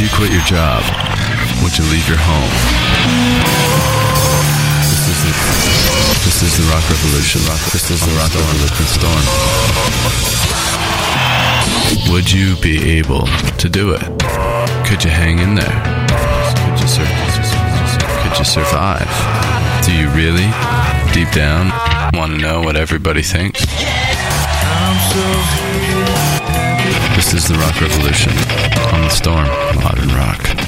you quit your job? Would you leave your home? This is the rock revolution. This is the rock revolution storm. Would you be able to do it? Could you hang in there? Could you survive? Do you really, deep down, want to know what everybody thinks? This is the rock revolution on the storm, modern rock.